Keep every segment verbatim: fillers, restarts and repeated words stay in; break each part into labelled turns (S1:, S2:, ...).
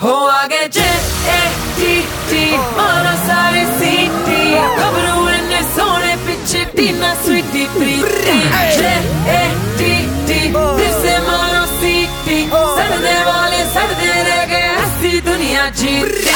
S1: हो आगे जे ए टी टी मारो सारे सीटी खबरू इन्ने सोने पिछे टीना स्वीटी प्रीति जे ए टी टी फिर से मारो सीटी सड़ने वाले सड़ने रह गए हंसी दुनिया जीती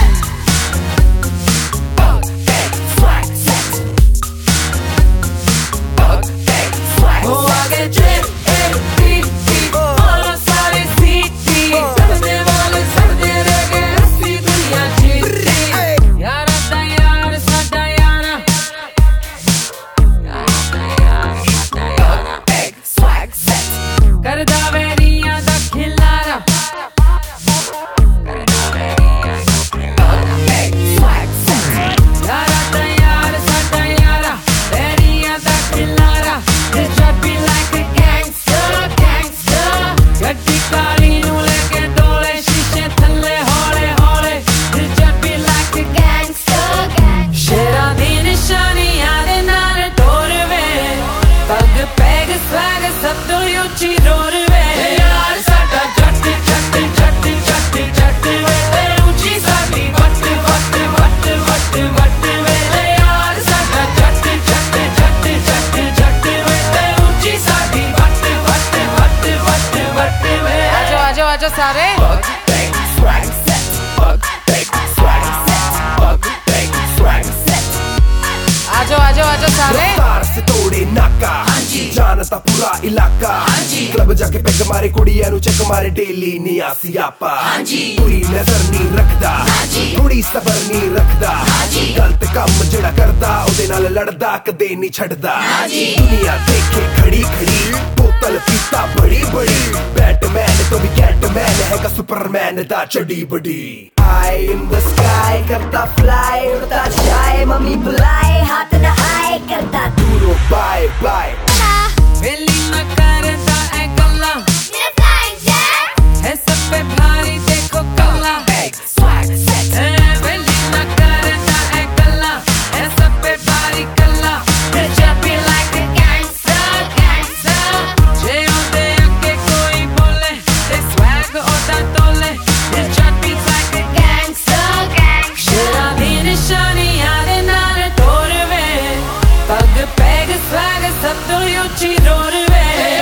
S1: आजो सारे आजो आजो आजो सारे
S2: से तोड़े नाका जानता पूरा इलाका क्लब जाके पैग मारे कुड़िया नु चेक मारे डेली निया सियापा पूरी नजर नहीं रखदा थोड़ी सबर नहीं रखदा गलत काम जेड़ा करदा ओदे नाल लड़दा कदे नहीं छड़दा दुनिया देखे खड़ी खड़ी बोतल पीता बड़ी बड़ी बैटमैन तो भी कैटमैन है का सुपरमैन दा चढ़ी बड़ी आई इन द स्काई करता फ्लाई उड़ता जाए मम्मी बुलाए हाथ न आए करता दूरो बाय बाय
S1: वेली न करता है गल्ला मेरा फ्लाइंग जैट है सब पे भारी देखो कल्ला स्वैग सेट वेली न करता है गल्ला है सब पे भारी कल्ला जब भी लाइक अ गैंगस्टर गैंगस्टर जे होते आके कोई बोले ते स्वैग होता तोले जब भी लाइक अ गैंगस्टर गैंगस्टर दी निशानी यारे नारे तोड़वे पग पैग स्वैग सब तो यूची रोड़वे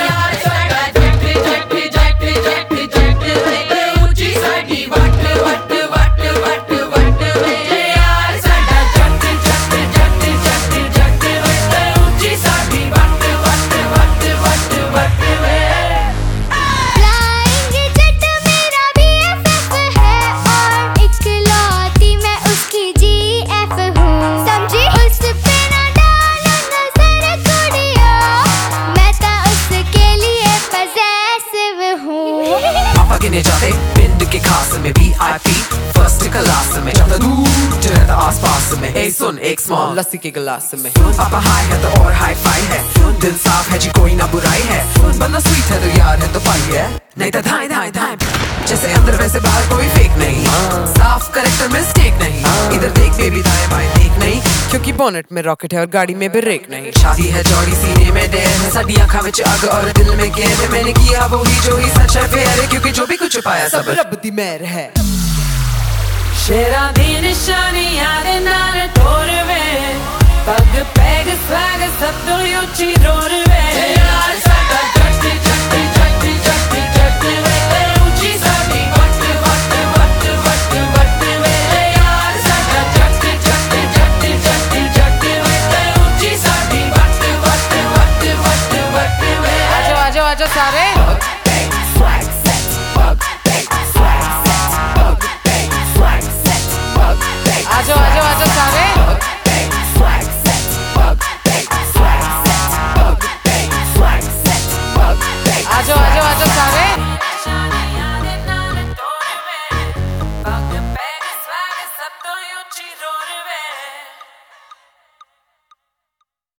S3: जाते पिंड के खास में V I P first class में जाता दूर रहता आस पास में ए सुन एक स्मॉल लस्सी के गिलास में पापा हाई है तो और हाई फाई है दिल साफ है जी कोई ना बुराई है बंदा स्वीट है तो यार है तो पाई है नहीं तो धाई धाई धाई जैसे अंदर वैसे बाहर कोई फेक नहीं साफ करेक्टर मिस्टेक नहीं इधर देख बेबी दाएं बाएं देख नहीं क्योंकि बोनेट में रॉकेट है और गाड़ी में ब्रेक नहीं शादी है जौड़ी सीने में डेर है साड़ी आँखों में आग और दिल में गैर है मैंने किया वो ही जो ही सच है फेयर है क्योंकि जो भी कुछ पाया सब रब दी मेहर है
S1: शेरा दी निशानी यारे नारे तोड़वे पग पैग स्वैग सब तो यूची रोड़वे यार साडा जट्टी जट्टी जट्टी जट्टी जट्टी वे ऊंची साडी वट वट वट वट वट वे यार साडा जट्टी जट्टी जट्टी जट्टी जट्टी वे ऊंची साडी वट वट वट वट वट वे आजो आजो आजो सारे